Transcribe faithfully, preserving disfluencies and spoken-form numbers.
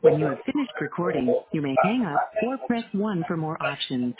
When you have finished recording, you may hang up or press one for more options.